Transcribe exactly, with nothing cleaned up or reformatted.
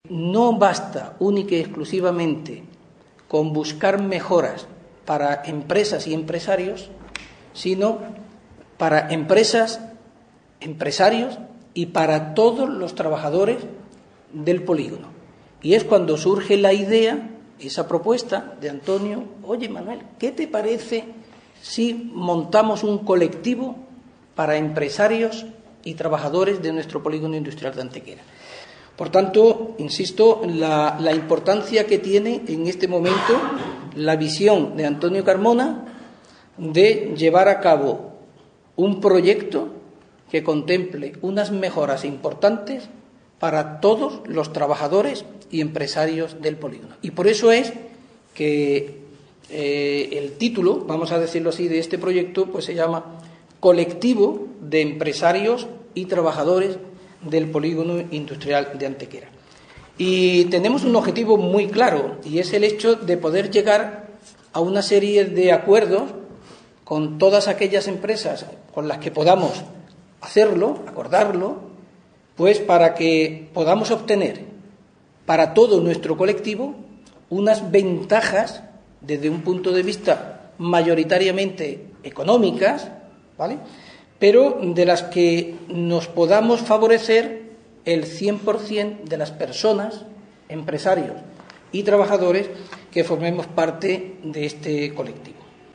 no basta única y exclusivamente con buscar mejoras para empresas y empresarios, sino para empresas, empresarios y para todos los trabajadores del polígono. Y es cuando surge la idea, esa propuesta de Antonio: oye, Manuel, ¿qué te parece si montamos un colectivo para empresarios y trabajadores de nuestro polígono industrial de Antequera? Por tanto, insisto, la, la importancia que tiene en este momento la visión de Antonio Carmona de llevar a cabo un proyecto que contemple unas mejoras importantes para todos los trabajadores y empresarios del polígono. Y por eso es que eh, el título, vamos a decirlo así, de este proyecto, pues se llama Colectivo de Empresarios y Trabajadores del Polígono Industrial de Antequera. Y tenemos un objetivo muy claro, y es el hecho de poder llegar a una serie de acuerdos con todas aquellas empresas con las que podamos hacerlo, acordarlo, pues para que podamos obtener para todo nuestro colectivo unas ventajas desde un punto de vista mayoritariamente económicas, ¿vale?, pero de las que nos podamos favorecer el cien por ciento de las personas, empresarios y trabajadores que formemos parte de este colectivo.